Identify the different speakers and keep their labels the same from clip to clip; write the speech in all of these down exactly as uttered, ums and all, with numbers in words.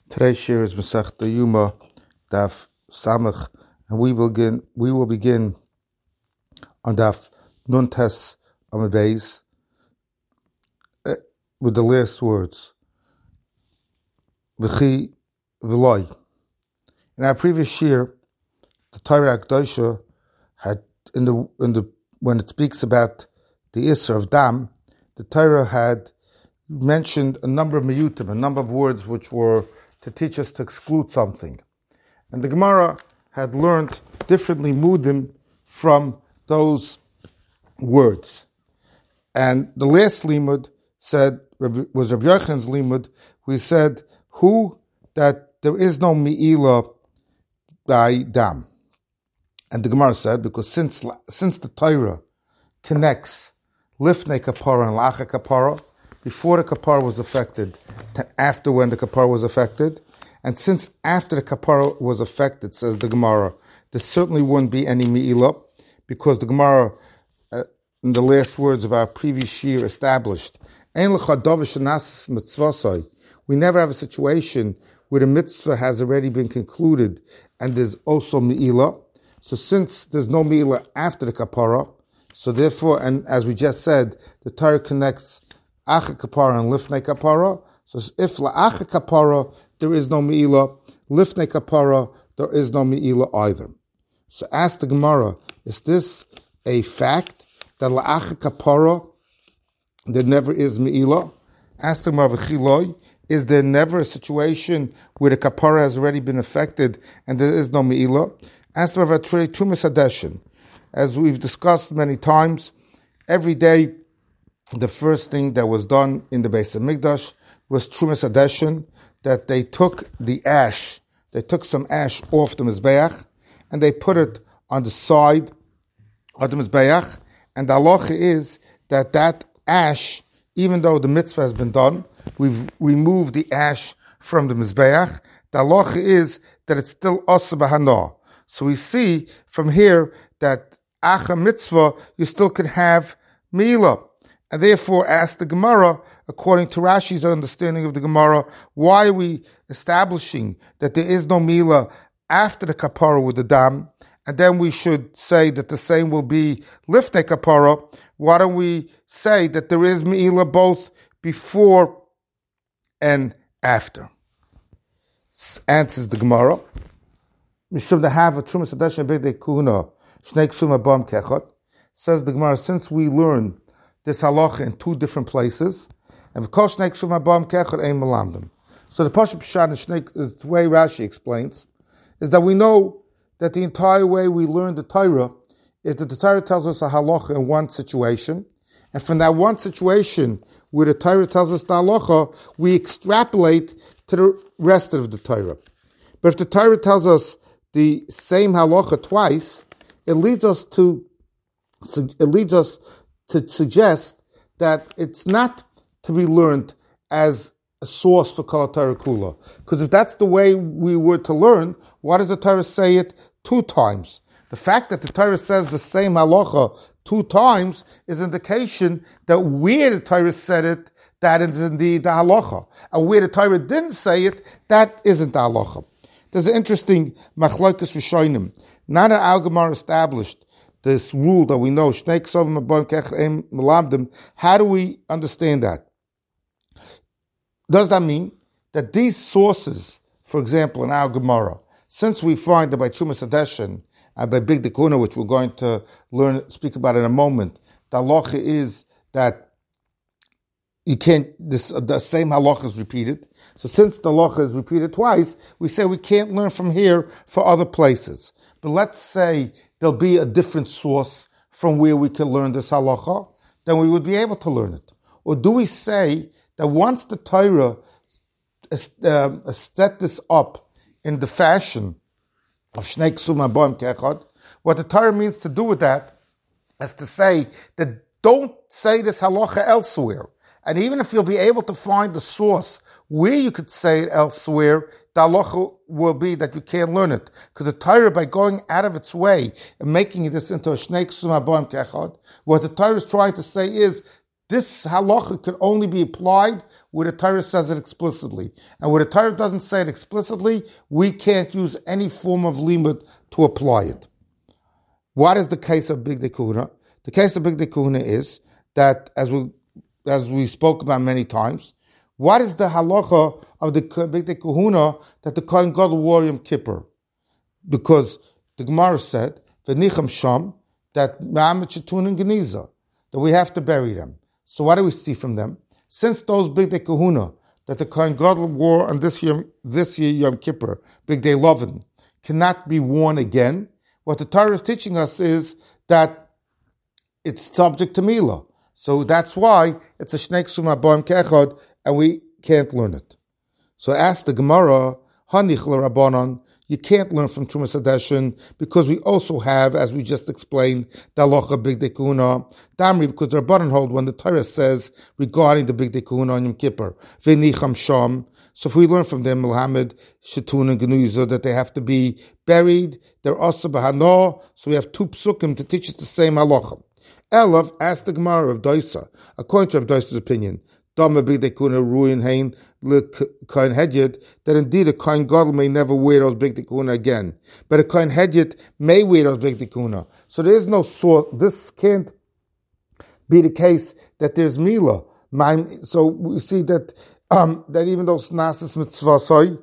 Speaker 1: Today's shir is Masechta Yuma, Daf Samach, and we will begin. We will begin on Daf Nun Tes Amud Beis with the last words. V'chi v'loi. In our previous shir, the Torah Akdosha had in the in the when it speaks about the Isser of Dam, the Torah had mentioned a number of miyutim, a number of words which were to teach us to exclude something. And the Gemara had learned differently mudim from those words. And the last limud said, was Rabbi Yochanan's limud, we said, who, that there is no mi'ila by dam. And the Gemara said, because since since the Torah connects lifnei kapara and lacha kapara, before the kapara was affected, to after when the kapara was affected, and since after the kapara was affected, says the Gemara, there certainly wouldn't be any mi'ilah, because the Gemara, uh, in the last words of our previous shir, established, we never have a situation where the mitzvah has already been concluded, and there's also mi'ilah. So since there's no mi'ilah after the kapara, so therefore, and as we just said, the Torah connects acha kapara and lifnei kapara. So if la'acha kapara, there is no mi'ilah. Lifnei kapara, there is no mi'ilah either. So ask the Gemara, is this a fact that la'acha kapara, there never is mi'ilah? Ask the Gemara, v'chiloi, is there never a situation where the kapara has already been affected and there is no mi'ilah? Ask the Gemara, tumas hadeshin. As we've discussed many times, every day the first thing that was done in the Beis Hamikdash was Trumas Hadeshin, that they took the ash, they took some ash off the Mizbeach, and they put it on the side of the Mizbeach, and the halacha is that that ash, even though the mitzvah has been done, we've removed the ash from the Mizbeach, the halacha is that it's still Asa B'Hana. So we see from here that Acha mitzvah, you still can have mi'ilah. And therefore, ask the Gemara, according to Rashi's understanding of the Gemara, why are we establishing that there is no mi'ilah after the kapara with the dam, and then we should say that the same will be lifnei kapara? Why don't we say that there is mi'ilah both before and after? Answers the Gemara. Mishum to have a trumas hadeshin b'dei kuna shnei ksuma bam kechot. Says the Gemara, since we learn this halacha in two different places, and v'kol shnei ksuma bam kechot ein melamdim. So the pasuk pshat and shnei, the way Rashi explains, is that we know that the entire way we learn the Torah is that the Torah tells us a halacha in one situation, and from that one situation where the Torah tells us the halacha, we extrapolate to the rest of the Torah. But if the Torah tells us the same halacha twice, it leads us to it leads us to suggest that it's not to be learned as a source for Kol Torah Kula. Because if that's the way we were to learn, why does the Torah say it two times? The fact that the Torah says the same halacha two times is indication that where the Torah said it, that is indeed the halacha. And where the Torah didn't say it, that isn't the halacha. There's an interesting machlokes rishonim. Now that our Gemara established this rule that we know, shnei ksovim abon kecher ein melamdim, how do we understand that? Does that mean that these sources, for example, in our Gemara, since we find that by Trumas Hadeshin and by Big Dekuna, which we're going to learn, speak about in a moment, the halacha is that you can't, this, the same halacha is repeated. So since the halacha is repeated twice, we say we can't learn from here for other places. But let's say there'll be a different source from where we can learn this halacha, then we would be able to learn it. Or do we say that once the Torah uh, set this up in the fashion of Shnei Ksuma Bam Kechot, what the Torah means to do with that is to say that don't say this halacha elsewhere. And even if you'll be able to find the source where you could say it elsewhere, the halacha will be that you can't learn it. Because the Torah, by going out of its way and making this into a shnei ksuma b'am kechad, what the Torah is trying to say is, This halacha could only be applied where the Torah says it explicitly. And where the Torah doesn't say it explicitly, we can't use any form of limud to apply it. What is the case of Bigdei Kehuna? The case of Bigdei Kehuna is that, as we as we spoke about many times, what is the halacha of the Bigdei Kehuna that the Kohen Gadol wore Yom Kippur? Because the Gemara said, "V'nicham sham," that Ma'amet Shetun and Geniza, that we have to bury them. So what do we see from them? Since those Bigdei Kehuna that the Kohen Gadol wore on this year, this year Yom Kippur, Bigdei Lovin, cannot be worn again, what the Torah is teaching us is that it's subject to Milah. So that's why it's a Shnei Ksum Aboim Ke'echad, and we can't learn it. So ask the Gemara, Hanich l'Rabbanan, you can't learn from Trumas Hadeshin because we also have, as we just explained, the halacha Bigdei Kehuna. Damri, because the Rabbanan hold when the Torah says regarding the Bigdei Kehuna on Yom Kippur, V'nicham sham. So if we learn from them, Muhammad, Shetun, and Genuza, that they have to be buried, they're also b'hano. So we have two psukim to teach us the same halacha. Elav asked the Gemara of Doisa, according to Rav Doisa's opinion, Dama Bigdei Kehuna ruin hein le Kohen Hedyot, that indeed a Kohen Gadol may never wear those Bigdei Kehuna again, but a Kohen Hedyot may wear those Bigdei Kehuna. So there is no source. This can't be the case that there's Milah. So we see that um, that even though Nasis Mitzvah,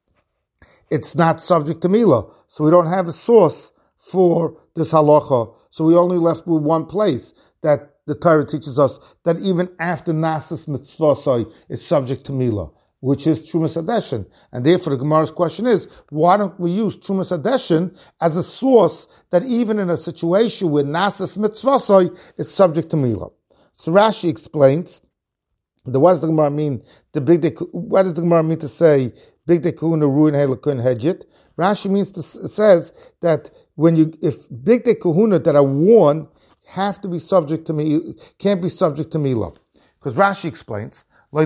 Speaker 1: it's not subject to Milah. So we don't have a source for this halacha. So we only left with one place that the Torah teaches us that even after Nasis Mitzvah is subject to Milah, which is Trumas Hadeshin. And therefore the Gemara's question is, why don't we use Trumas Hadeshin as a source that even in a situation where Nasis Mitzvah is subject to Milah? So Rashi explains, that what does the Gemara mean? The Bigdei, what does the Gemara mean to say Bigdei Kehuna ruin Hey Kohen Hedyot? Rashi means to, says that when you if Bigdei Kehuna that are worn have to be subject to me, can't be subject to Milah. Because Rashi explains,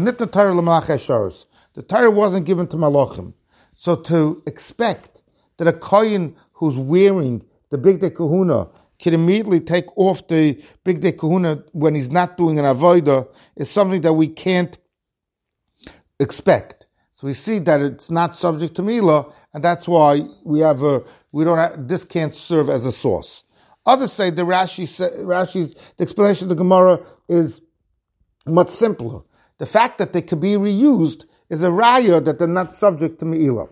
Speaker 1: the Torah wasn't given to Malachim. So to expect that a Kohen who's wearing the Bigdei Kehuna can immediately take off the Bigdei Kehuna when he's not doing an avodah is something that we can't expect. So we see that it's not subject to Milah, and that's why we have a, we don't have, this can't serve as a source. Others say the Rashi, Rashi's the explanation of the Gemara is much simpler. The fact that they could be reused is a raya that they're not subject to Milah.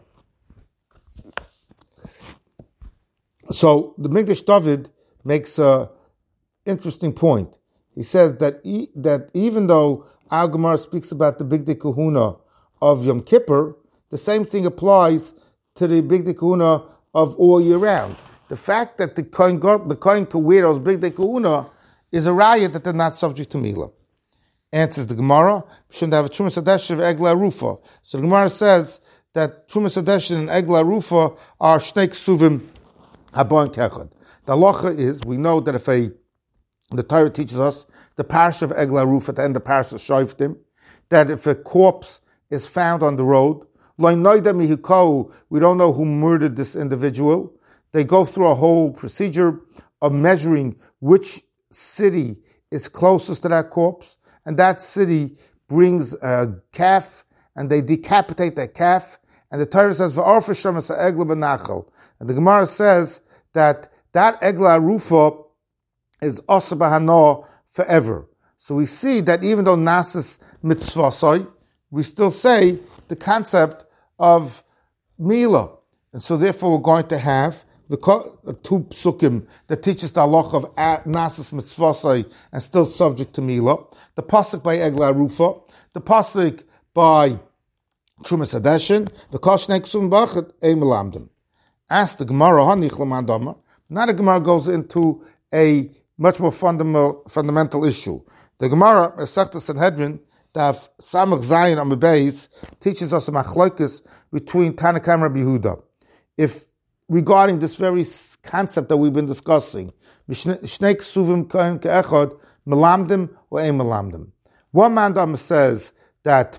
Speaker 1: So the Mikdash David makes a interesting point. He says that e- that even though our Gemara speaks about the Bigdei Kehuna of Yom Kippur, the same thing applies to the Bigdei Kehuna of all year round. The fact that the Kohen the Kohen can wear those Bigdei Kehuna is a raya that they're not subject to Milah. Answers the Gemara, shouldn't have a Trumas Hadeshin of Egla Rufa. So the Gemara says that Trumas Hadeshin and Egla Rufa are Shnei Ksuvim Haboim Ke'echad. The halacha is, we know that if a, the Torah teaches us, the parish of Egla Rufa, at the end of the parish of Shoftim, that if a corpse is found on the road, we don't know who murdered this individual. They go through a whole procedure of measuring which city is closest to that corpse, and that city brings a calf, and they decapitate that calf, and the Torah says, and the Gemara says that that Egla Rufa is Asa B'Hano forever. So we see that even though Nasis Mitzvah, we still say the concept of Milah. And so therefore we're going to have the two psukim that teaches the halacha of Nasis Mitzvah and still subject to Milah. The pasuk by Egla Rufa, the pasuk by Trumas Hadeshin, the Koshnei Ksum B'Achad Ei Melamdim. Ask the Gemara, Hanich L'man Damar. Now the Gemara goes into a much more fundamental fundamental issue. The Gemara, Masechta Sanhedrin, Daf Samach Zayin Amud Beis, teaches us a machlokes between Tanakh and Rabbi Yehuda. If regarding this very concept that we've been discussing, Shnei Ksuvim Kohen Ke'echad, Melamdim or Ein Melamdim. One man Dama says that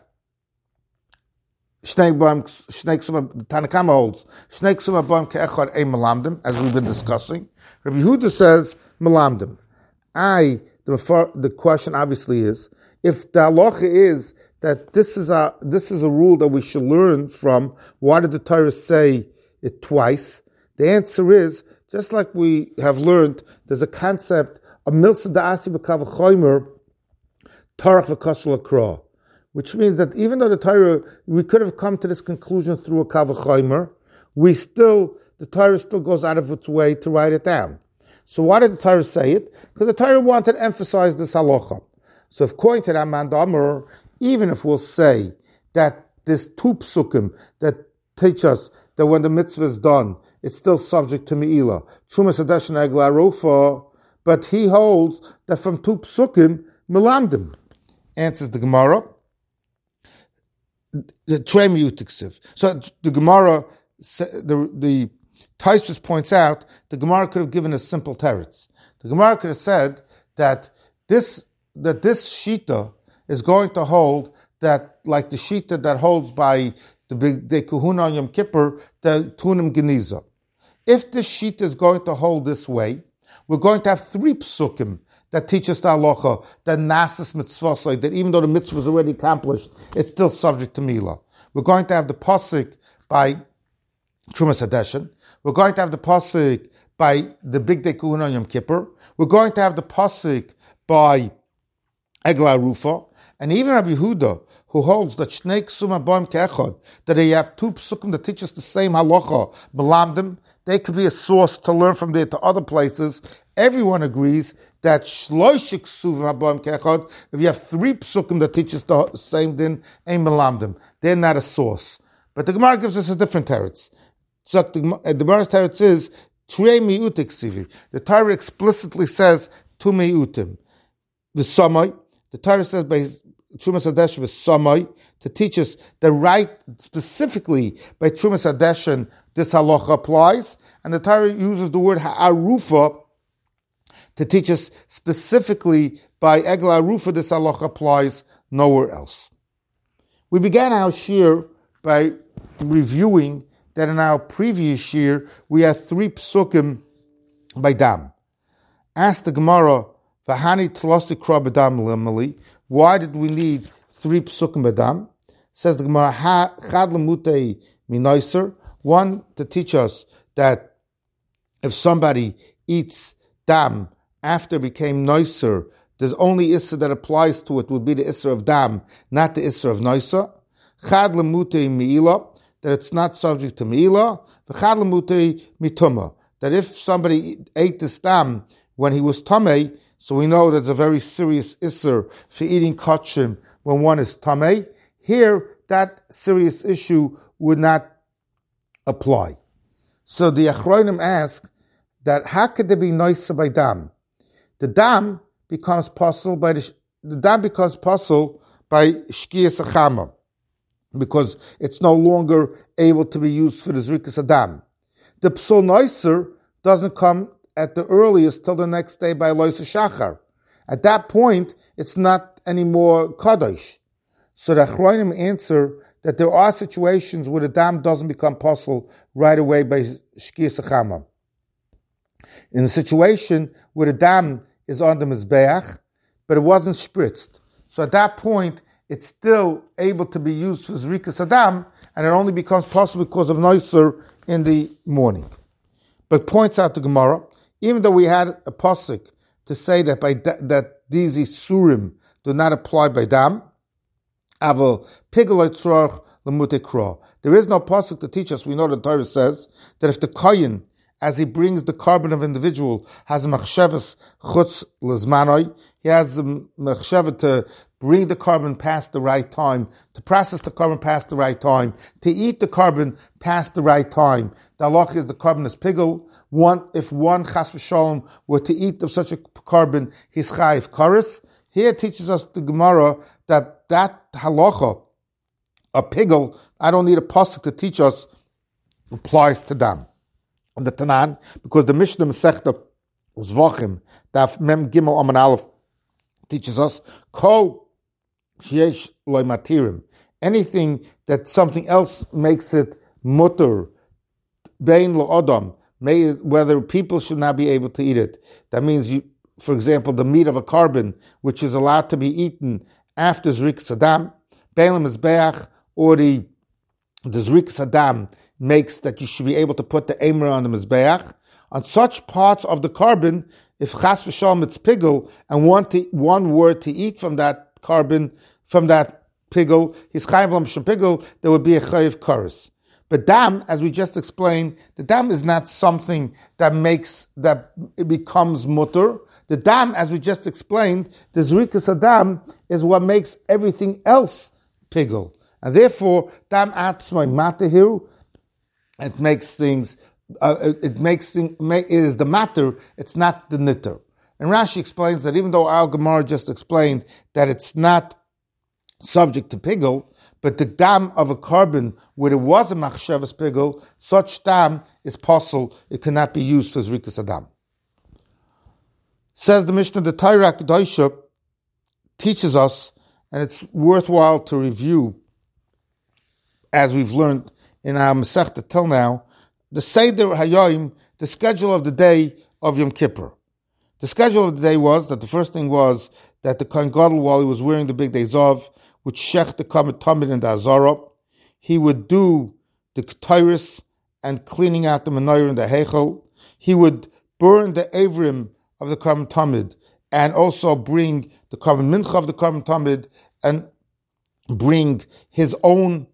Speaker 1: Shnei Ksuvim, Tanakh holds Shnei Ksuvim Aboim Ke'echad Ein Melamdim, as we've been discussing. Rabbi Yehuda says Melamdim. I the, the question obviously is, if the halacha is that this is a this is a rule that we should learn from, why did the Torah say it twice? The answer is, just like we have learned, there's a concept of milsa da'asi b'kavachomer tarach v'kasul akra, which means that even though the Torah, we could have come to this conclusion through a kavachomer, we still, the Torah still goes out of its way to write it down. So why did the Torah say it? Because the Torah wanted to emphasize this halacha. So if according to that man Damar, even if we'll say that this two psukim that teach us that when the mitzvah is done, it's still subject to me'ilah, Trumas Hadesh and Egla Rufa, but he holds that from two psukim, melamdim. Answers the Gemara, the Tremi Utiksiv. So the Gemara, the the Taisvis points out, the Gemara could have given a simple teretz. The Gemara could have said that this that this shita is going to hold that, like the shita that holds by the big the Kahuna on Yom Kippur, the Tunim Geniza. If this shita is going to hold this way, we're going to have three psukim that teach us the halacha, that nasis mitzvah, that even though the mitzvah is already accomplished, it's still subject to milah. We're going to have the pasuk by Trumas Hadeshin. We're going to have the pasuk by the big day Kahuna on Yom Kippur. We're going to have the pasuk by Egla Rufa, and even Rabbi Yehuda, who holds that Shnei Ksuma Boim Ke'echad, that they have two psukim that teach us the same halacha, Melamdim, they could be a source to learn from there to other places. Everyone agrees that Shloishik Ksuma Boim Ke'echad, if you have three psukim that teach us the same din, Ein Melamdim, they're not a source. But the Gemara gives us a different teretz. So the Gemara's teretz is Trei Mi'utik Sivi. The Torah explicitly says Tu Mi'utim. The Samai, the Torah says by Trumas Hadesh v'Samai to teach us the right, specifically by Trumas Hadeshin, this halacha applies, and the Torah uses the word ha'arufa to teach us specifically by Egla Arufa, this halacha applies nowhere else. We began our shir by reviewing that in our previous shir we had three psukim by Dam. Ask the Gemara, V'hani tlosikra b'dam limali. Why did we need three psukim b'dam? Says the Gemara, chad lemutei minoiser. One, to teach us that if somebody eats dam after it became noiser, there's only issa that applies to it would be the issa of dam, not the issa of noiser. Chad lemutei mi'ila, that it's not subject to mi'ila. V'chad lemutei mituma, that if somebody ate this dam when he was tamei, so we know there's a very serious isser for eating kachim when one is tamei. Here, that serious issue would not apply. So the Achronim ask that how could there be noisa by dam? The dam becomes possible by the, the dam becomes possible by shkiyas achama, because it's no longer able to be used for the zrikas adam. The psul noiser doesn't come at the earliest till the next day by Loisa Shachar. At that point, it's not anymore Kadosh. So the Achronim answer that there are situations where the dam doesn't become possible right away by Shkiyas Achama. In a situation where the dam is on the Mizbeach, but it wasn't spritzed. So at that point, it's still able to be used for Zrikas Adam, and it only becomes possible because of Noiser in the morning. But points out the Gemara, even though we had a pasuk to say that by da, that these isurim do not apply by dam, aval pigel tzorach lemutekra. There is no pasuk to teach us. We know the Torah says that if the kohen, as he brings the carbon of individual, has a machshavas chutz lezmanoi, he has a machshavah to bring the carbon past the right time, to process the carbon past the right time, to eat the carbon past the right time. The halach is the carbon is pigel. One, if one chas v'sholom were to eat of such a carbon, he's chayiv karis. Here teaches us the Gemara that that halacha, a pigel, I don't need a pasuk to teach us, applies to dam. And the Tanan, because the Mishnah Masechta Zvachim, Daf Mem Gimel Aman Aleph, teaches us, Kol Sheyesh Loy Matirim, anything that something else makes it mutter, Bein Lo Odom, whether people should not be able to eat it. That means you, for example, the meat of a carbon, which is allowed to be eaten after Zrikas Adam, Beilam Mizbeach, or the, the Zrikas Adam makes that you should be able to put the Emer on the Mizbeach. On such parts of the carbon, if Chas v'Shalom it's pigel, and one, to, one word to eat from that carbon, from that pigel, his chayiv l'mishum pigel, there would be a chayiv kares. But dam, as we just explained, the dam is not something that makes, that it becomes mutter. The dam, as we just explained, the zrikas adam is what makes everything else pigel. And therefore, dam atzmai matahiru, it makes things, uh, it, it makes things, it is the matter, it's not the nitter. And Rashi explains that even though our Gemara just explained that it's not subject to pigel, but the dam of a carbon where there was a machshavas pigel, such dam is possible, it cannot be used for zrikas adam. Says the Mishnah, the Torah Kedosha teaches us, and it's worthwhile to review, as we've learned in our Masechta till now, the Seder Hayoim, the schedule of the day of Yom Kippur. The schedule of the day was that the first thing was that the Kohen Gadol, while he was wearing the big day Zov, would shech the Kamet Tamid and the Azara. He would do the Ketairis and cleaning out the Menorah and the Heichel. He would burn the Avrim of the Kamet Tamid and also bring the Kamet Mincha of the Kamet Tamid and bring his own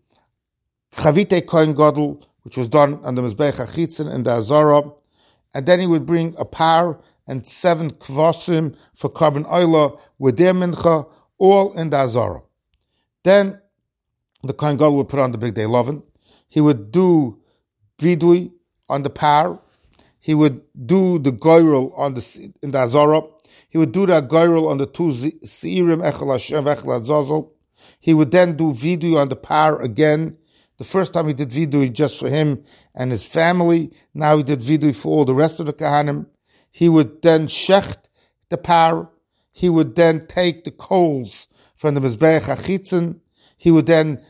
Speaker 1: Chavite Kohen Gadol, which was done on the Mizbeach HaChitzon and the Azara. And then he would bring a par and seven kvasim for carbon oila with their mincha, all in the Azara. Then the Kohen Gadol would put on the big day lovin. He would do vidui on the par. He would do the goyrel on the in the Azara. He would do the goyrel on the two seirim echel Hashem echel Azazel. He would then do vidui on the par again. The first time he did vidui just for him and his family. Now he did vidui for all the rest of the kahanim. He would then shecht the par. He would then take the coals from the Mizbeach HaChitzon. He would then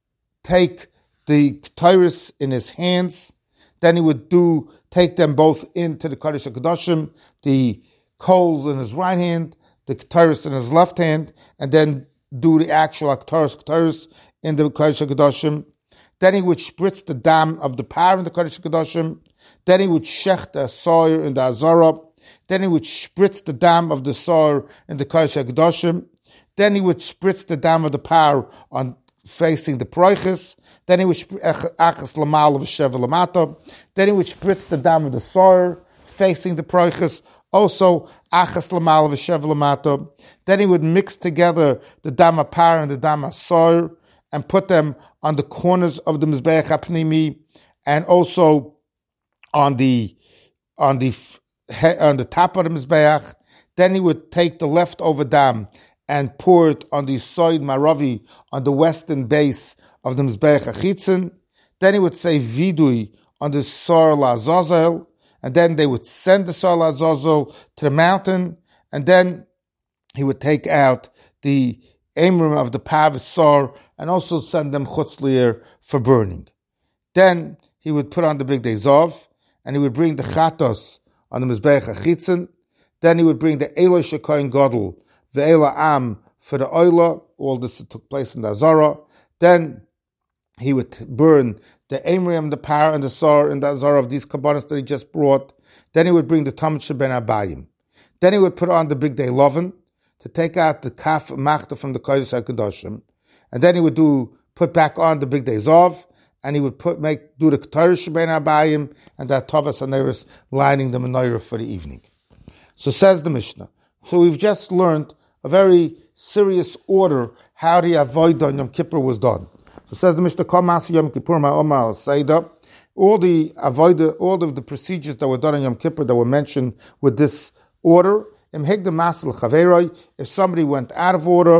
Speaker 1: take the Ketairis in his hands. Then he would do take them both into the Kodesh HaKadoshim, the coals in his right hand, the Ketairis in his left hand, and then do the actual Ketairis Ketairis in the Kodesh HaKadoshim. Then he would spritz the dam of the par in the Kodesh HaKadoshim. Then he would shech the soyer in the Azara. Then he would spritz the dam of the soyer in the Kodesh HaKadoshim. Then he would spritz the dam of the par on facing the Proiches. Then he would achas lamal of Shev Lamata. Then he would spritz the dam of the soyer facing the Proiches. Also achas lamal of Shev Lamata. Then he would mix together the dam of par and the dam of soyer and put them on the corners of the Mizbeach HaPnimi and also on the on the on the top of the Mizbeach. Then he would take the leftover dam and pour it on the Soid Maravi, on the western base of the Mizbeach HaChitzon. Then he would say Vidui on the Sor LaZazel, and then they would send the Sor LaZazel to the mountain, and then he would take out the Emrim of the Pav Sor and also send them Chutz Li'er for burning. Then he would put on the big day Zov, and he would bring the Chatos on the Mizbeach HaChitzon. Then he would bring the Eloy Shekoyin Gadol, the Eila Am for the Oila. All this took place in the Azara. Then he would burn the Emrim, the Par, and the Sor in the Azara of these kabbanis that he just brought. Then he would bring the Talmud Sheben Abayim. Then he would put on the big day Lovin to take out the Kaf Machta from the Kodesh HaKadoshim. And then he would do put back on the big day Zov, and he would put make do the Keter Sheben Abayim and the Tovas Haneris lining the Menorah for the evening. So says the Mishnah. So we've just learned a very serious order how the Avodah on Yom Kippur was done. So says the Mishnah, Kol Ma'aseh Yom Kippur Ma'omar Al Seida. All the Avodah, all of the procedures that were done on Yom Kippur that were mentioned with this order. Im Higdam Masel Chaveroi. If somebody went out of order,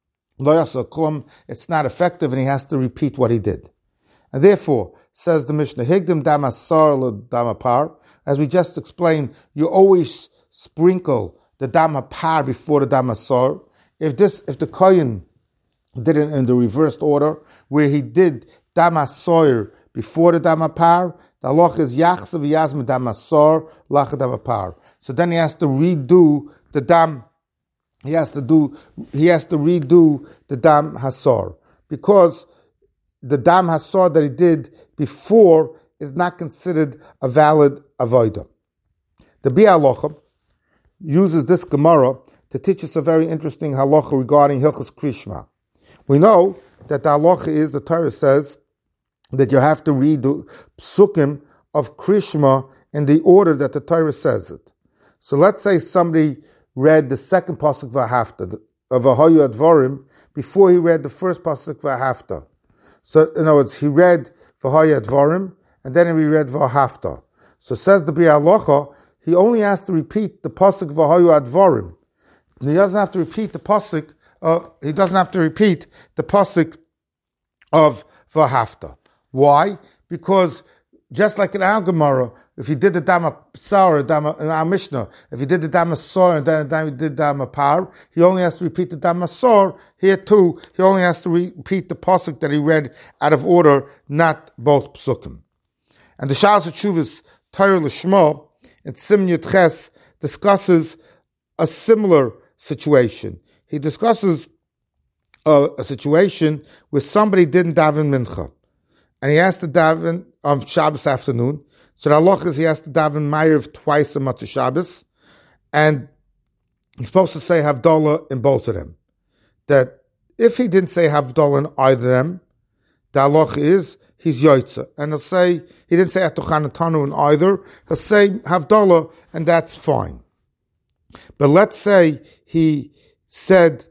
Speaker 1: Lo Yaseh Klum, it's not effective, and he has to repeat what he did. And therefore, says the Mishnah, Higdam Damasar Lo Damapar. As we just explained, you always sprinkle the dama par before the dama sor. If this, if the kohen did it in the reversed order, where he did dama sor before the dama par, The halacha is yachsa v'yazme dam asor lachad avapar. So then he has to redo the dam. He has to do. He has to redo the dam hasor because the dam hasor that he did before is not considered a valid avodah. The Biur Halacha uses this Gemara to teach us a very interesting halacha regarding Hilchos Krishma. We know that the halacha is, the Torah says, that you have to read the psukim of Krishma in the order that the Torah says it. So let's say somebody read the second pasuk v'hafta of Vahayu Advarim before he read the first pasuk v'hafta. So in other words, he read Vahayu Advarim and then he read v'hafta. So says the Biur Halacha, he only has to repeat the pasuk Vahayu Advarim. He doesn't have to repeat the pasuk. Uh, he doesn't have to repeat the pasuk of v'hafta. Why? Because just like in our Gemara, if you did the Dama Sar, Dama, in our Mishnah, if you did the Dama Sar and then, then you did Dama Par, he only has to repeat the Dama Sar. Here too, he only has to repeat the pasuk that he read out of order, not both psukim. And the Shalos HaTshuvos Torah Lishma in Sim Yud Ches discusses a similar situation. He discusses a, a situation where somebody didn't daven mincha, and he has to daven on Shabbos afternoon. So the halacha is he has to daven Ma'ariv twice a Matzah Shabbos, and he's supposed to say Havdalah in both of them. That if he didn't say Havdalah in either of them, the halacha is he's Yoitza, and he'll say he didn't say Atuchanatanu in either. He'll say Havdalah, and that's fine. But let's say he said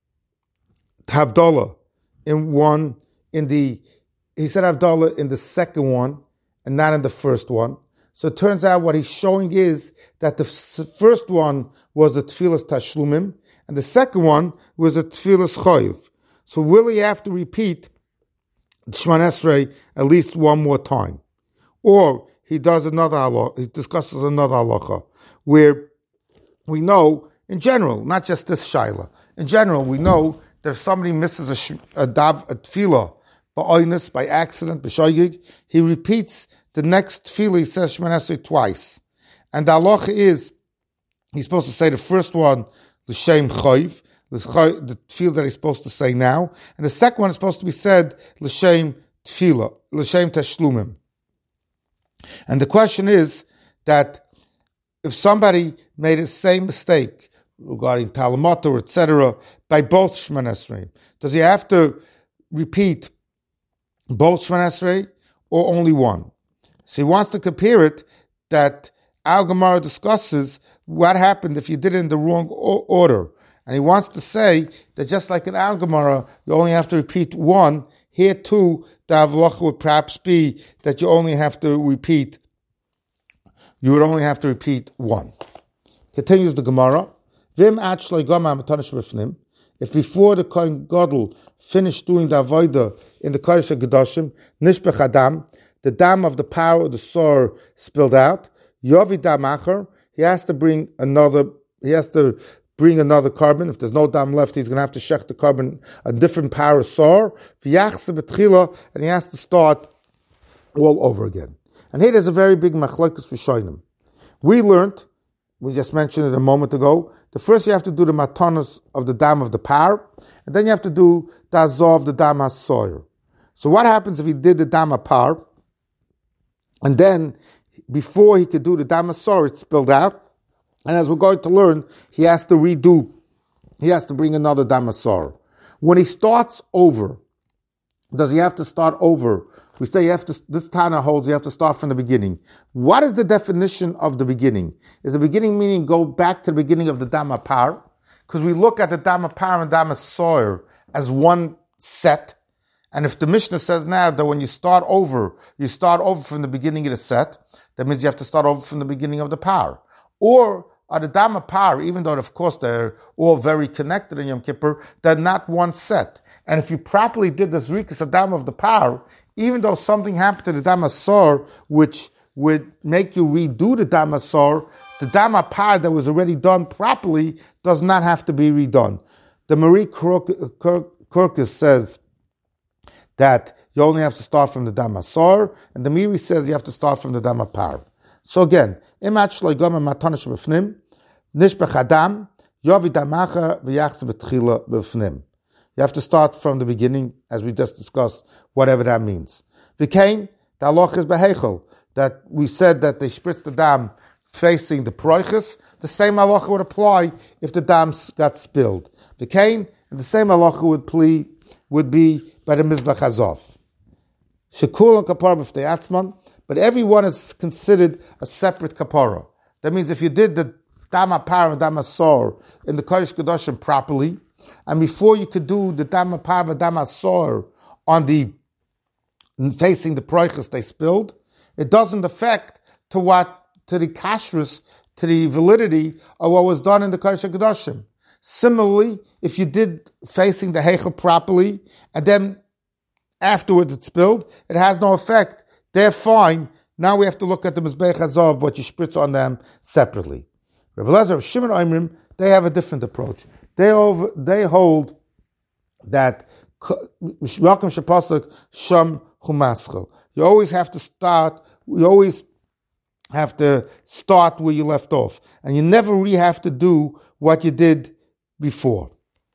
Speaker 1: Havdalah in one in the he said Havdalah in the second one and not in the first one. So it turns out what he's showing is that the first one was a Tfilas Tashlumim and the second one was a Tfilas Chayiv. So will he have to repeat Shemon Esrei at least one more time? Or he does another halacha, he discusses another halacha where we know in general, not just this shaila, in general we know that if somebody misses a, sh- a dav, a tefillah, ba'oinus, by accident, b'shoygig, he repeats the next tefillah, he says Shemon Esrei twice. And the halacha is, he's supposed to say the first one, l'shem chayv, the tefillah that he's supposed to say now, and the second one is supposed to be said, l'shem tefillah, l'shem tashlumim. And the question is that if somebody made the same mistake regarding Talamot or et cetera by both Shemon Esrei, does he have to repeat both Shemon Esrei or only one? So he wants to compare it that Al Gemara discusses what happened if you did it in the wrong o- order. And he wants to say that just like in Al Gemara, you only have to repeat one. Here too, the Havlacha would perhaps be that you only have to repeat You would only have to repeat one. Continues the Gemara. If before the Kohen Gadol finished doing the avodah in the Kodesh HaKadoshim, nishbech adam, the dam of the power of the sor spilled out, yovi dam acher, he has to bring another. He has to bring another carbon. If there's no dam left, he's going to have to shech the carbon a different power sor. And he has to start all over again. And here there's a very big machlokes rishonim. We learned, we just mentioned it a moment ago, the first you have to do the matanos of the dam of the par, and then you have to do the azov of the dam hasoyer. So what happens if he did the dam par, and then before he could do the dam hasoyer, it spilled out, and as we're going to learn, he has to redo, he has to bring another dam hasoyer. When he starts over, does he have to start over? We say you have to, this Tana holds you have to start from the beginning. What is the definition of the beginning? Is the beginning meaning go back to the beginning of the Dama Par? Because we look at the Dama Par and Dama Sawyer as one set. And if the Mishnah says now that when you start over, you start over from the beginning of the set, that means you have to start over from the beginning of the Par. Or are the Dama Par, even though of course they're all very connected in Yom Kippur, they're not one set. And if you properly did the Zrikas Adam of the Par, even though something happened to the Damasor, which would make you redo the Damasor, the Dama Par that was already done properly does not have to be redone. The Marie Kirkus says that you only have to start from the Dam Asor, and the Miri says you have to start from the Dam Apar. So again, Imach Shlo Yigam Matanish B'Fnim, Nishbech Adam, Yovi Damacha V'Yachse B'Tchila B'Fnim. You have to start from the beginning, as we just discussed, whatever that means. V'Kain, the halacha is B'Heichel, that we said that they spritz the dam facing the Proiches. The same halacha would apply if the dam got spilled. V'Kain, and the same halacha would plea, would be by the Mizbach Hazov. Shekul and Kapara B'Ftei Atzman, but every one is considered a separate kapara. That means if you did the Dam Apar and Dam Asor in the Kodesh Kedoshim properly, and before you could do the Dam Apar and Dam Asor on the facing the Proiches they spilled, it doesn't affect to what to the kashrus, to the validity of what was done in the Kodesh Kedoshim. Similarly, if you did facing the Heichel properly and then afterwards it spilled, it has no effect. They're fine. Now we have to look at the Mizbech Hazov, what you spritz on them separately. Rebbe Lezer, Shimon Oimrim, they have a different approach. They over, they hold that welcome Shapasuk Sham Humaschel. You always have to start. You always have to start where you left off, and you never really have to do what you did before.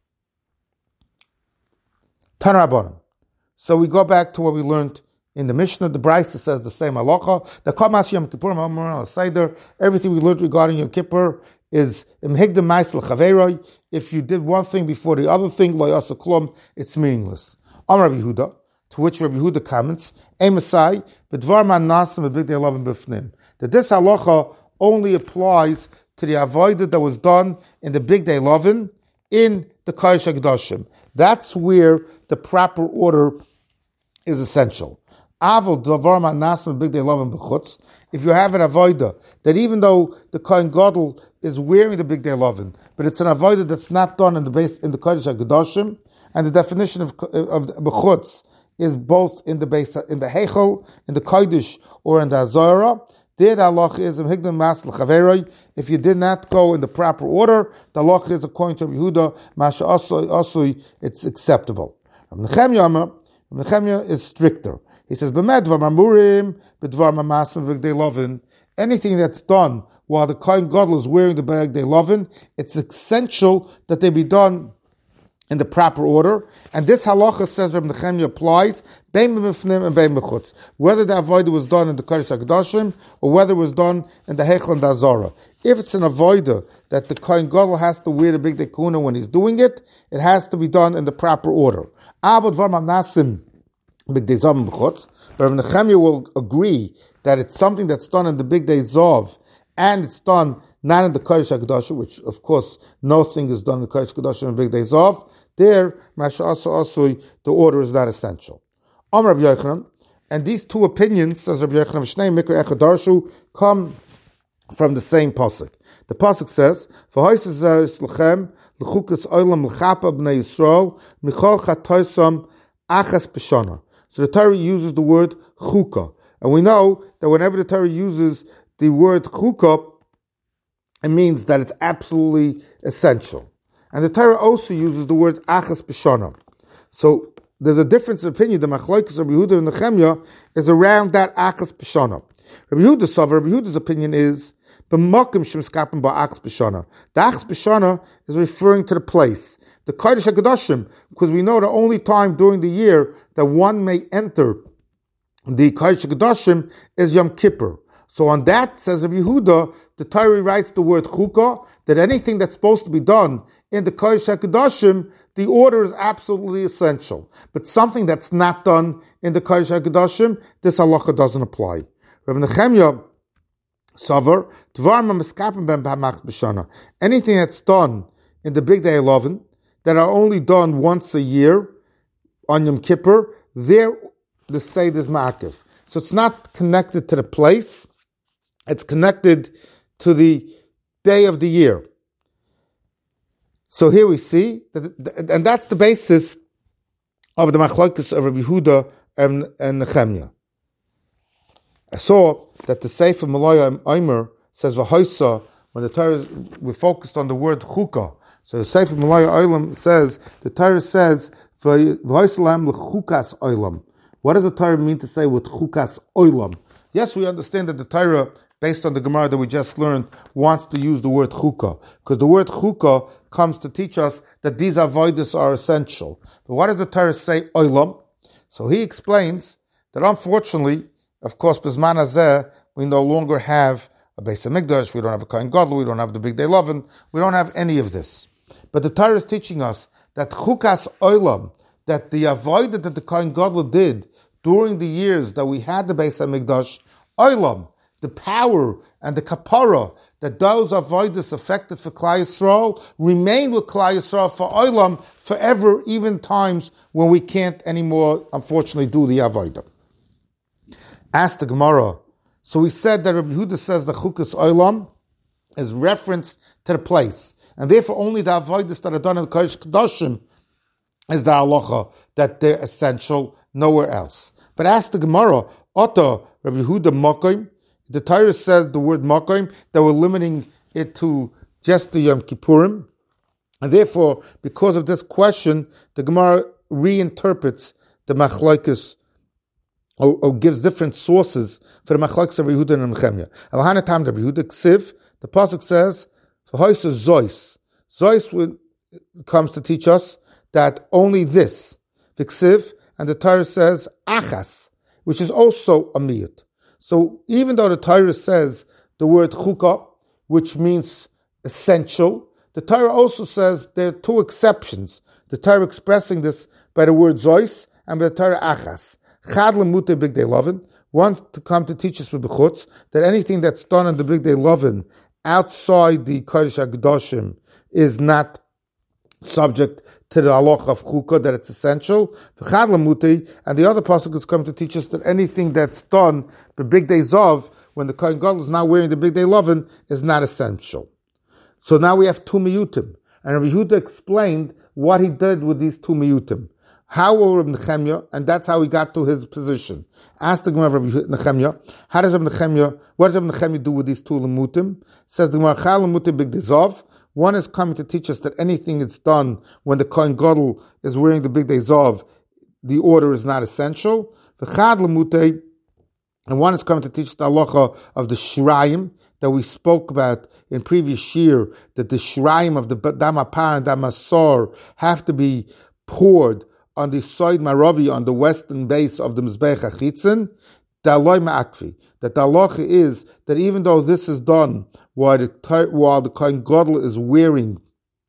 Speaker 1: Tanarabonim. So we go back to what we learned in the Mishnah. The Brisa says the same halacha. The Kamas Yom Kippur Ma'amar Seider. Everything we learned regarding Yom Kippur is imhigdem ma'asel chaveroi. If you did one thing before the other thing, lo yasa klum, it's meaningless. Amar Rabbi Yehuda, to which Rabbi Yehuda comments, Emasai, b'dvar man nasim b'big de'elavim b'fnim. That this halacha only applies to the avodah that was done in the big de'elavim in the Kodesh HaKadoshim. That's where the proper order is essential. Aval davar man nasim b'big de'elavim b'chutz. If you have an avodah that even though the Kohen Gadol is wearing the big de'elavim, but it's an avodah that's not done in the base in the Kodesh HaKadoshim, and the definition of of b'chutz is both in the base, in the Heichel, in the Kodesh, or in the Azorah. There the halacha is higdem masl chaveroi. If you did not go in the proper order, the halacha is according to Yehuda, masha asoi asoi, it's acceptable. Nechemya Nechemya is stricter. He says, "B'medvar mamurim b'dvar mamasim b'gdei lovin." Anything that's done while the Kohen Gadol is wearing the b'gdei lovin, it's essential that they be done in the proper order. And this halacha, says Rabbi Nechemya, applies bein b'mifnim and bein b'chutz, whether the avodah was done in the Kodesh HaKadoshim or whether it was done in the Heichel and the Azorah. If it's an avodah that the Kohen Gadol has to wear the big dekuna when he's doing it, it has to be done in the proper order. Avod var manasim b'gdei zov b'chutz. Rabbi Nechemya will agree that it's something that's done in the big day zov and it's done not in the Kodesh HaKadoshim, which of course no thing is done in the Kodesh HaKadoshim and big day zov. There, Masha Asa Asui, the order is not essential. Amar Rabbi Yochanan, and these two opinions, says Rabbi Yochanan, Shnei Mikra Echad Darshu, come from the same pasuk. The pasuk says, "V'hoises zeis lechem lechukas olam lechapa b'nei Yisrael michol chatoisam achas b'shana." So the Torah uses the word chukah, and we know that whenever the Torah uses the word chukah, it means that it's absolutely essential. And the Torah also uses the word achas b'shana. So there's a difference of opinion. The machlokes Rabbi Yehuda and Nechemya is around that achas b'shana. Rabbi Yehuda saw, Rabbi Yehuda's opinion is b'makim shemskapen ba'achas b'shana. The achas b'shana is referring to the place, the Kodesh HaKadoshim, because we know the only time during the year that one may enter the Kodesh HaKadoshim is Yom Kippur. So on that, says Rabbi Yehuda, the Torah writes the word chukah, that anything that's supposed to be done in the Kodesh HaKadoshim, the order is absolutely essential. But something that's not done in the Kodesh HaKadoshim, this halacha doesn't apply. Rabbi Nechemya Savar, Dvar ma'miskapim ben b'hamach b'shana. Anything that's done in the big day eleven, that are only done once a year on Yom Kippur, there the Seder is ma'akiv. So it's not connected to the place, it's connected to the day of the year. So here we see, that, and that's the basis of the machlokes of Rabbi Yehuda and, and Nechemya. I saw that the Sefer Malaya Omer says v'hoisa, when the Torah is, we're focused on the word chukah. So the Sefer Malaya Olam says, the Torah says v'hoisa lam l'chukas olam. What does the Torah mean to say with chukas oilam? Yes, we understand that the Torah, based on the Gemara that we just learned, wants to use the word chukah, because the word chukah comes to teach us that these avodas are essential. But what does the Torah say oilam? So he explains that unfortunately, of course, Bizman Hazeh, we no longer have a Beis HaMikdash, we don't have a Kohen Gadol, we don't have the Big Day Lovin, we don't have any of this. But the Torah is teaching us that chukas oilam, that the avodah that the Kohen Gadol did during the years that we had the Beis HaMikdash, oilam, the power and the kapara that those avodas affected for Klal Yisrael remain with Klal Yisrael for oilam forever, even times when we can't anymore, unfortunately, do the avodah. Ask the Gemara. So we said that Rabbi Yehuda says the chukas oilam is referenced to the place, and therefore only the avodas that are done in the Kodesh Kedoshim is the halacha that they're essential, nowhere else. But ask the Gemara, Otto Rabbi Yehuda Mokim. The Torah says the word Mokim, that we're limiting it to just the Yom Kippurim. And therefore, because of this question, the Gemara reinterprets the Machlokes, or, or gives different sources for the Machlokes of Rabbi Yehuda and Nechemia. Alhana Tam Rabbi Yehuda Ksiv, the Pasuk says, so Hoysa Zois. Zois comes to teach us that only this, the Ksiv, and the Torah says Achas, which is also a miyut. So even though the Torah says the word chukah, which means essential, the Torah also says there are two exceptions. The Torah expressing this by the word zois and by the Torah achas. Chad lemute big day lovin, one to come to teach us with bechutz, that anything that's done on the big day lovin outside the Kodesh HaKadoshim is not subject to the halacha of chukah, that it's essential. And the other pasuk is coming to teach us that anything that's done the big day zov, when the Kohen Gadol is not wearing the big day lovin, is not essential. So now we have two miyutim, and Rabbi Yehuda explained what he did with these two miyutim. How will Rabbi Nechemia, and that's how he got to his position. Ask the Gemara of Rabbi Nechemia, how does Rabbi Nechemia, what does Rabbi Nechemia do with these two lemutim? Says the Gemara, chal lemutim big day zov. One is coming to teach us that anything that's done when the Kohen Gadol is wearing the big day zov, the order is not essential. And one is coming to teach the halacha of the shirayim that we spoke about in previous year, that the shirayim of the damapar and damasor have to be poured on the side maravi, on the western base of the mizbech hachitzin. That the halacha is that even though this is done while the, while the Kohen Gadol is wearing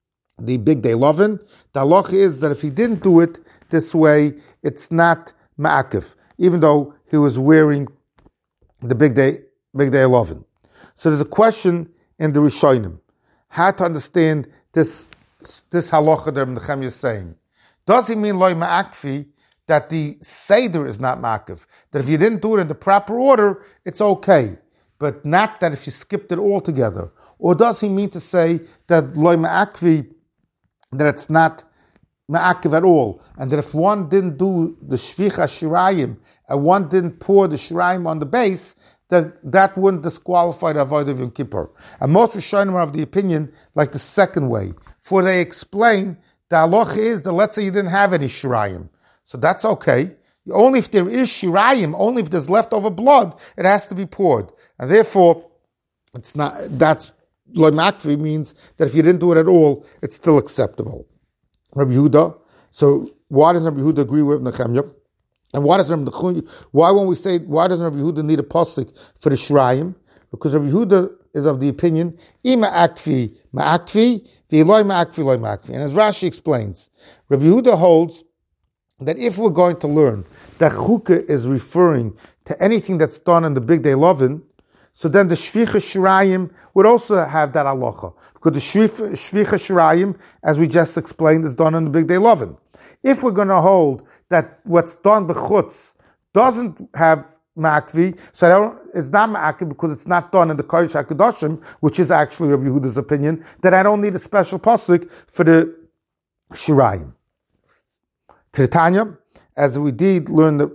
Speaker 1: the big day lovin, the halacha is that if he didn't do it this way, it's not ma'akiv, even though he was wearing the big day big day lovin. So there's a question in the Rishonim, how to understand this this halacha that Nechemia is saying. Does he mean loy ma'akfi, that the Seder is not ma'akiv, that if you didn't do it in the proper order, it's okay, but not that if you skipped it altogether? Or does he mean to say that loy ma'akvi, that it's not ma'akiv at all, and that if one didn't do the shvicha shirayim, and one didn't pour the shirayim on the base, that that wouldn't disqualify the avodah of Yom Kippur? And most Rishonim are of the opinion, like the second way, for they explain the halacha is that let's say you didn't have any shirayim, so that's okay. Only if there is shirayim, only if there's leftover blood, it has to be poured. And therefore, it's not, that's, loy ma'akvi means that if you didn't do it at all, it's still acceptable. Rabbi Yehuda, so why does Rabbi Yehuda agree with Nechemia? And why does Rabbi Nechemia, why when we say, why doesn't Rabbi Yehuda need a pasuk for the shirayim? Because Rabbi Yehuda is of the opinion, ima akvi ma'akvi, v'loy ma'akvi loy ma'akvi. And as Rashi explains, Rabbi Yehuda holds that if we're going to learn that chukah is referring to anything that's done in the big day lovin, so then the shvicha shirayim would also have that halacha, because the shvicha shirayim, as we just explained, is done in the big day lovin. If we're going to hold that what's done b'chutz doesn't have ma'akvi, so I don't, it's not ma'akvi because it's not done in the Kodesh HaKadoshim, which is actually Rabbi Yehuda's opinion, then I don't need a special pasuk for the shirayim. Tanya, as we did learn that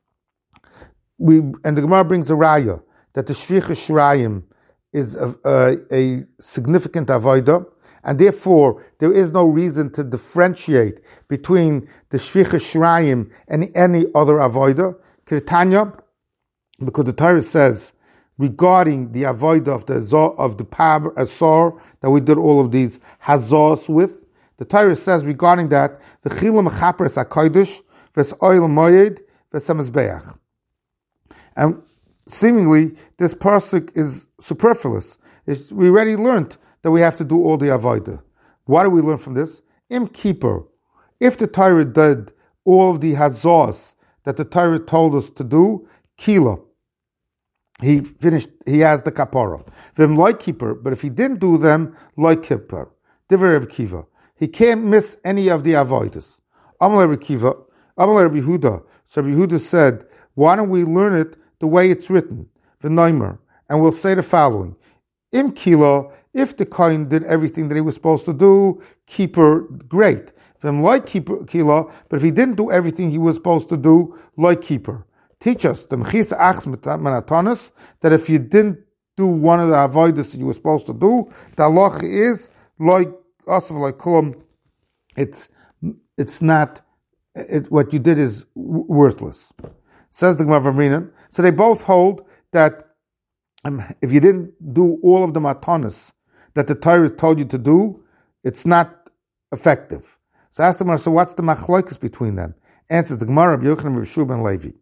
Speaker 1: we, and the Gemara brings a raya that the shvicha shirayim is a, a, a significant avodah, and therefore there is no reason to differentiate between the Shvicha Shrayim and any other avodah. Kiritanya, because the Torah says regarding the avodah of the of the Pab Asar that we did all of these hazos with, the Torah says regarding that the Chilam Chaperes HaKodesh Ves Oil Moyed Ves HaMizbeach. And seemingly, this pasuk is superfluous. It's, we already learned that we have to do all the avodah. What do we learn from this? Im Kippur. If the Torah did all of the hazos that the Torah told us to do, kila. He finished, he has the kapara. Vim like Kippur, but if he didn't do them, like Kippur. Divrei Reb Kiva. He can't miss any of the avodas. Amalei Reb Kiva, Amalei Reb Yehuda. So Reb Yehuda said, why don't we learn it the way it's written, v'noimer, and we'll say the following: Im kilo, if the kohen did everything that he was supposed to do, keeper, great. V'im like keeper kilo, but if he didn't do everything he was supposed to do, like keeper. Teach us the mechisa achs manatonis, that if you didn't do one of the avodas that you were supposed to do, the halacha is like us like kolum. It's it's not. It, what you did is w- worthless. Says the Gemara Vamrina. So they both hold that um, if you didn't do all of the matanas that the Torah told you to do, it's not effective. So ask the Gemara, so what's the machlokes between them? Answers the Gemara of Yochanan Rav Shua ben Levi.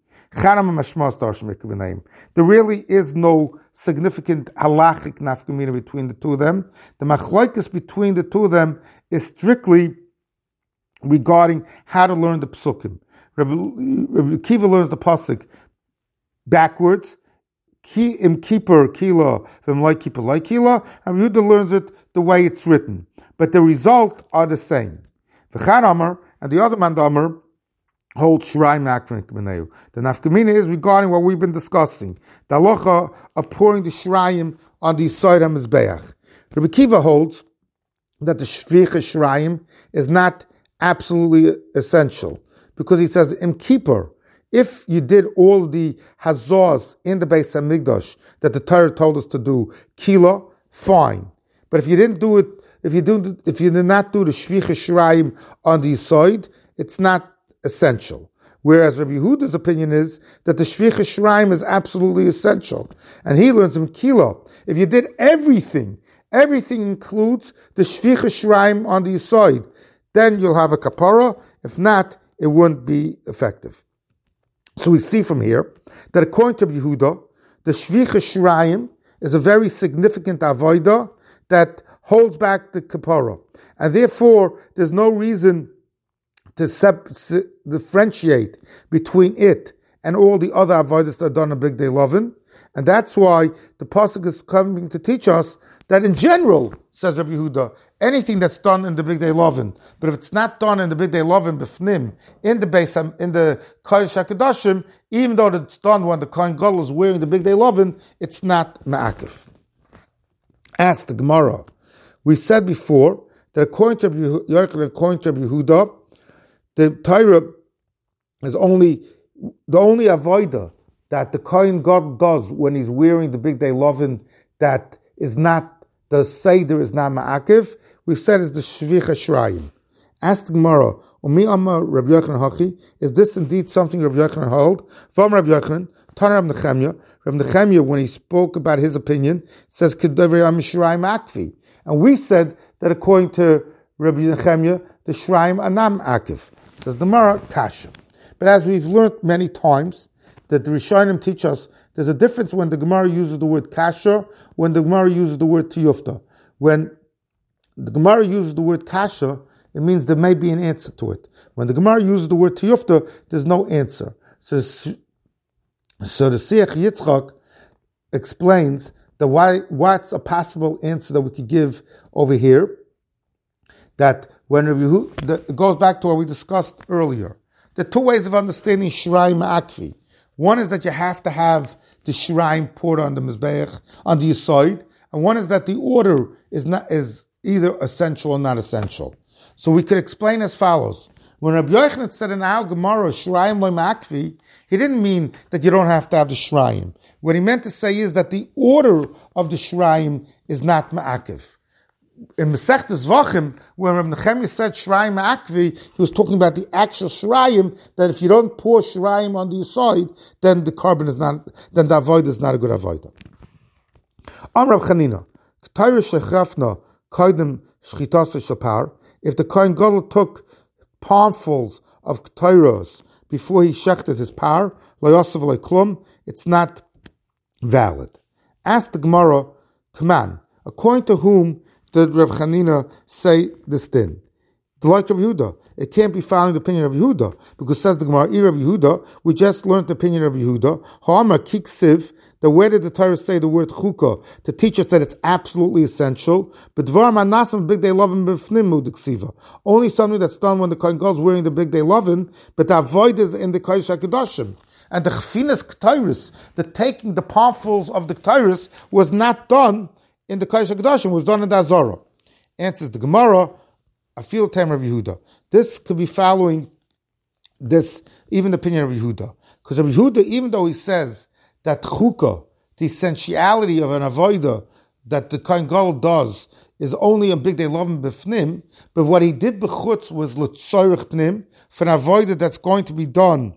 Speaker 1: There really is no significant halachic nafkamina between the two of them. The machlokes between the two of them is strictly regarding how to learn the psukim. Rabbi Kiva learns the pasuk backwards. Ki im keeper kila from like keeper like kila, and Yehuda learns it the way it's written. But the result are the same. V'chad Amar and the other man the Amar hold Shirayim Akvin K'beneu. The nafkamina is regarding what we've been discussing. The halacha of pouring the Shirayim on the Yisod HaMizbeach. Rabbi Kiva holds that the Shvicha Shirayim is not absolutely essential, because he says im keeper, if you did all the hazos in the Beis Hamikdash that the Torah told us to do, kila, fine. But if you didn't do it, if you do, if you did not do the shvicha shirayim on the side, it's not essential. Whereas Rabbi Yehuda's opinion is that the shvicha shirayim is absolutely essential, and he learns from kila. If you did everything, everything includes the shvicha shirayim on the side, then you'll have a kapara. If not, it wouldn't be effective. So we see from here that according to Yehuda, the Shvicha Shirayim is a very significant avodah that holds back the kapara. And therefore, there's no reason to sep- se- differentiate between it and all the other avodas that are done on Big Day Lovin. And that's why the pasuk is coming to teach us that in general, says Rabbi Yehuda, anything that's done in the Big Day Lovin, but if it's not done in the Big Day Lovin b'fnim, in the Beis, in the Kodesh HaKadoshim, even though it's done when the Kohen Gadol is wearing the Big Day Lovin, it's not ma'akiv. Ask the Gemara. We said before that according to Yochanan, according to Yehuda, the Torah is only the only avodah that the Kohen Gadol does when he's wearing the Big Day Lovin that is not the Seder is not ma'akiv, we've said is the Shvicha Shrayim. Ask the Gemara, Umi Amar Rabbi Yochanan Hachi, is this indeed something Rabbi Yochanan held? From Rabbi Yochanan, Tana Rabbi Nechemya, Rabbi Nechemya, when he spoke about his opinion, says Kedavri Am Shrayim Akvi. And we said that according to Rabbi Nechemya, the Shrayim are not ma'akiv. Says the Gemara, Kasha. But as we've learned many times, that the Rishonim teach us, there's a difference when the Gemara uses the word kasha, when the Gemara uses the word tiyufta. When the Gemara uses the word kasha, it means there may be an answer to it. When the Gemara uses the word tiyufta, there's no answer. So, so the Siach Yitzchak explains that why what's a possible answer that we could give over here. That when Revihu, it goes back to what we discussed earlier. There are two ways of understanding Shirayim Akvi. One is that you have to have the Shirayim poured on the Mizbeach, on the Yisod, and one is that the order is not is either essential or not essential. So we could explain as follows. When Rabbi Yochanan said in our Gemara, Shirayim Lo Ma'akvi, he didn't mean that you don't have to have the Shirayim. What he meant to say is that the order of the Shirayim is not Ma'akiv. in Masechtas Zvachim, when Reb Nechemia said Shirayim Ma'akvi, he was talking about the actual Shirayim, that if you don't pour Shirayim on the side, then the carbon is not, then the avodah is not a good avodah. Am Rab Chanina, K'tayra Shechafna, Koidem Shchitas Shapar, if the Kohen Gadol took palmfuls of K'tayros before he shechted his par, Lo Yosef Lo Klum, it's not valid. Ask the Gemara, Kaman, according to whom did Rav Chanina say this din? The like of Yehuda. It can't be following the opinion of Yehuda, because says the Gemara, Ir Rabbi Yehuda, we just learned the opinion of Yehuda. Ha'amar kiksiv, that where did the Torah say the word chukah to teach us that it's absolutely essential? But dvar manasam big day lovin b'fnim mudiksiva. Only something that's done when the Kohen Gadol is wearing the big day lovin, but the avoid is in the Kodesh HaKadoshim. And the chfinas k'tairis, the taking the palmfuls of the k'tairis, was not done in the Kodesh HaKadoshim, was done in the Azara. Answers the Gemara, I feel time of Yehuda. This could be following this, even the opinion of Yehuda. Because Rabbi Yehuda, even though he says that chukah, the essentiality of an avodah that the Kohen Gadol does, is only a big day lovin b'fnim, but what he did b'chutz was l'tzoyrech pnim, for an avodah that's going to be done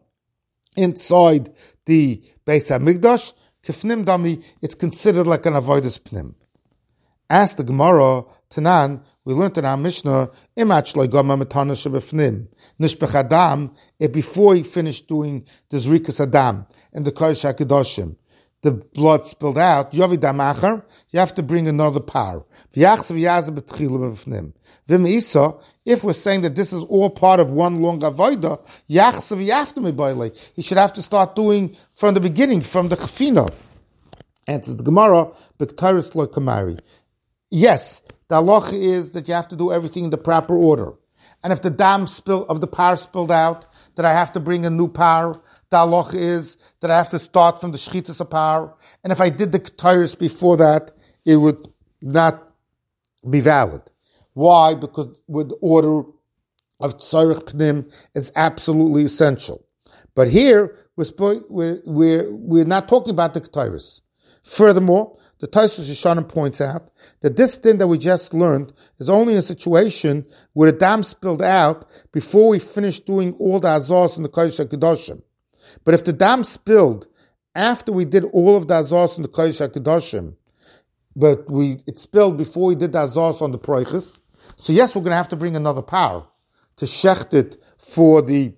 Speaker 1: inside the Beis HaMikdash, k'fnim dami, it's considered like an avodas pnim. Ask the Gemara, Tanan, we learned in our Mishnah, imach loigama matana shebefnim, nishbech adam, before he finished doing the zrikas adam and the kodesh hakedoshim, the blood spilled out. Yovi damacher, you have to bring another par. V'yachs v'yazah betchila befnim. V'meisa, if we're saying that this is all part of one long avodah, yachs v'yafta mebayle, he should have to start doing from the beginning, from the chafina. Answers the Gemara, b'ktaris lo kamari. Yes, the halacha is that you have to do everything in the proper order. And if the dam spill of the par spilled out, that I have to bring a new par. The halacha is that I have to start from the shchitas par. And if I did the ketairis before that, it would not be valid. Why? Because with the order of tzarech pnim is absolutely essential. But here, we're, spo- we're, we're, we're not talking about the ketairis. Furthermore, the Tosfos Yeshanim points out that this thing that we just learned is only in a situation where the dam spilled out before we finished doing all the azos in the Kodesh HaKadoshim. But if the dam spilled after we did all of the azos in the Kodesh HaKadoshim, but we it spilled before we did the azos on the Proiches, so yes, we're going to have to bring another power to shecht it for the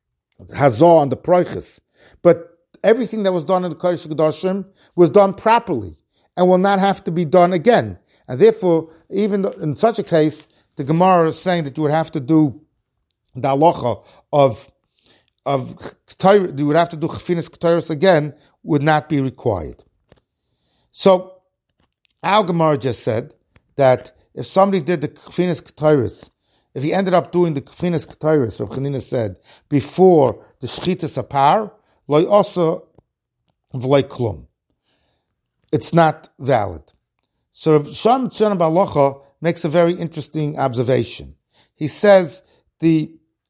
Speaker 1: hazah on the Proiches. But everything that was done in the Kodesh HaKadoshim was done properly and will not have to be done again. And therefore, even in such a case, the Gemara is saying that you would have to do the halacha of, of you would have to do chefinas ketairos again, would not be required. So, our Gemara just said that if somebody did the chefinas ketairos, if he ended up doing the chefinas ketairos, Rav Chanina said, before the shchitas apar, loy also v'loy klum. It's not valid. So Sham Tzyon Balacha makes a very interesting observation. He says the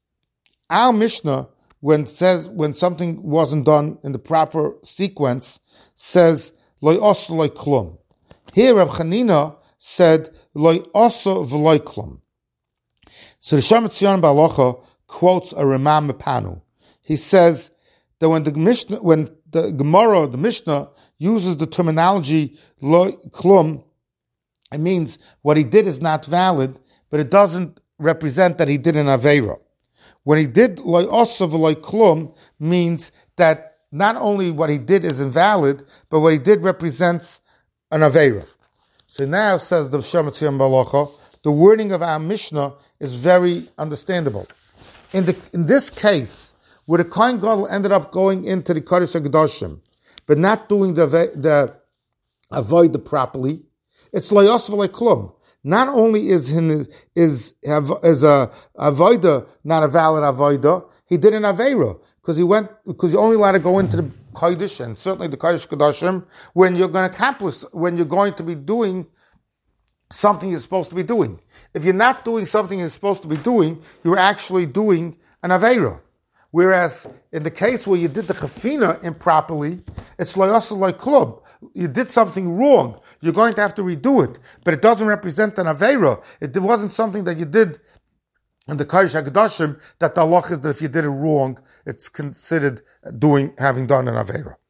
Speaker 1: our Mishnah, when says when something wasn't done in the proper sequence, says loy oso loy klum. Here Rav Chanina said loy oso v'loy klum. So the Sham Tzyon Balacha quotes a Ramam Mepanu. He says that when the Mishnah, when the Gemara, the Mishnah, uses the terminology lo klum, it means what he did is not valid, but it doesn't represent that he did an aveira. When he did lo osav lo klum, means that not only what he did is invalid, but what he did represents an aveira. So now, says the Sham Tzyon Balacha, the wording of our Mishnah is very understandable. In the in this case, where the Kohen Gadol ended up going into the Kodesh HaKadoshim, but not doing the the avodah properly, it's lo yosef lo klum. Not only is his, is is a avodah not a valid avodah, he did an aveira because he went because you're only allowed to go into the kodesh and certainly the Kodesh HaKadoshim when you're going to accomplish when you're going to be doing something you're supposed to be doing. If you're not doing something you're supposed to be doing, you're actually doing an aveira. Whereas in the case where you did the chafina improperly, it's loyasa loy klub. You did something wrong. You're going to have to redo it. But it doesn't represent an aveira. It wasn't something that you did in the Kodesh HaKadoshim that the halach is that if you did it wrong, it's considered doing having done an aveira.